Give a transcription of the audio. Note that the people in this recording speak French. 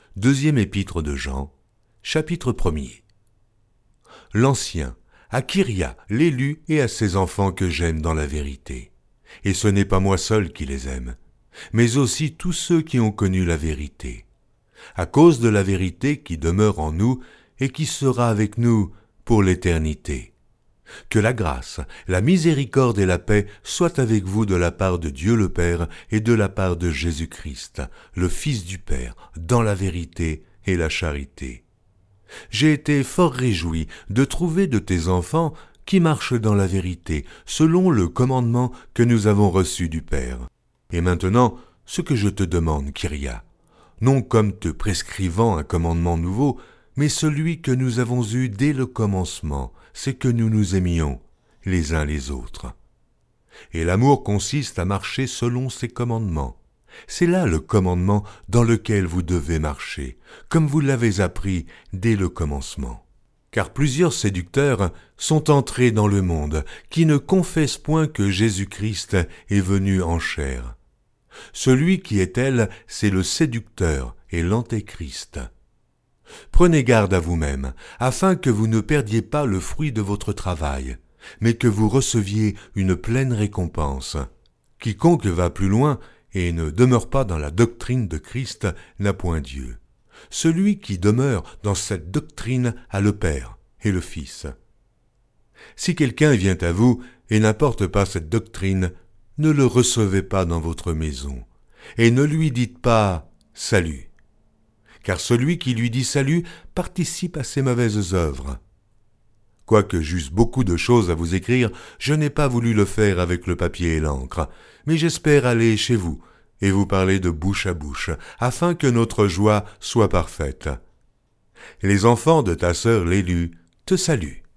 Deuxième épître de Jean, chapitre 1er. L'Ancien, à Kyria, l'élu et à ses enfants que j'aime dans la vérité. Et ce n'est pas moi seul qui les aime, mais aussi tous ceux qui ont connu la vérité. À cause de la vérité qui demeure en nous et qui sera avec nous pour l'éternité. Que la grâce, la miséricorde et la paix soient avec vous de la part de Dieu le Père et de la part de Jésus-Christ, le Fils du Père, dans la vérité et la charité. J'ai été fort réjoui de trouver de tes enfants qui marchent dans la vérité, selon le commandement que nous avons reçu du Père. Et maintenant, ce que je te demande, Kyria, non comme te prescrivant un commandement nouveau, mais celui que nous avons eu dès le commencement, c'est que nous nous aimions les uns les autres. Et l'amour consiste à marcher selon ses commandements. C'est là le commandement dans lequel vous devez marcher, comme vous l'avez appris dès le commencement. Car plusieurs séducteurs sont entrés dans le monde, qui ne confessent point que Jésus-Christ est venu en chair. Celui qui est tel, c'est le séducteur et l'antéchrist. Prenez garde à vous-même, afin que vous ne perdiez pas le fruit de votre travail, mais que vous receviez une pleine récompense. Quiconque va plus loin et ne demeure pas dans la doctrine de Christ n'a point Dieu. Celui qui demeure dans cette doctrine a le Père et le Fils. Si quelqu'un vient à vous et n'apporte pas cette doctrine, ne le recevez pas dans votre maison, et ne lui dites pas « Salut », car celui qui lui dit « Salut » participe à ses mauvaises œuvres. Quoique j'eusse beaucoup de choses à vous écrire, je n'ai pas voulu le faire avec le papier et l'encre, mais j'espère aller chez vous et vous parler de bouche à bouche, afin que notre joie soit parfaite. Les enfants de ta sœur l'élue te saluent.